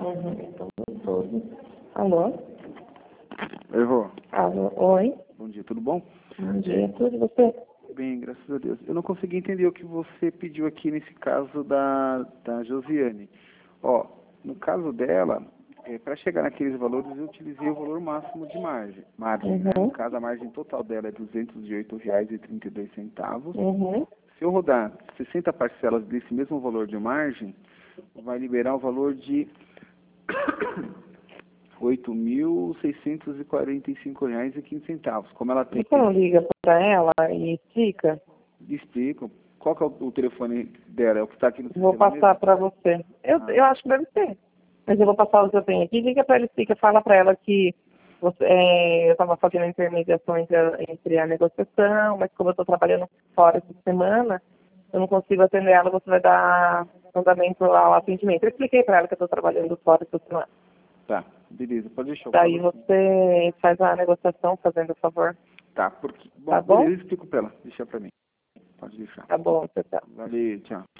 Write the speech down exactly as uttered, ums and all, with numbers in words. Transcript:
Uhum, então, doze. Alô? Oi, Rô. Alô, oi. Bom dia, tudo bom? Bom dia, tudo você? Bem, graças a Deus. Eu não consegui entender o que você pediu aqui nesse caso da, da Josiane. Ó, no caso dela, é, para chegar naqueles valores, eu utilizei o valor máximo de margem. Margem, né? Uhum. No caso, a margem total dela é duzentos e oito reais e trinta e dois centavos. Uhum. Se eu rodar sessenta parcelas desse mesmo valor de margem, vai liberar o valor de oito mil seiscentos e quarenta e cinco reais e quinze centavos. Como ela tem... Você não liga para ela e explica? Explico. Qual que é o, o telefone dela? É o que está aqui no Vou sistema passar mesmo? para você. Eu, Ah, eu acho que deve ser. Mas eu vou passar o que eu tenho aqui. Liga para ela, explica, fala para ela que você, é, eu estava fazendo a intermediação entre a, entre a negociação, mas como eu estou trabalhando fora essa semana, eu não consigo atender ela, você vai dar andamento ao atendimento. Eu expliquei para ela que eu estou trabalhando fora essa semana. tá. Beleza, pode deixar, eu Daí falo assim. você faz a negociação, fazendo o favor. Tá, porque... Bom, Tá bom? beleza, explico pra ela. Deixa pra mim. Pode deixar. Tá bom, você tá. Valeu, tchau.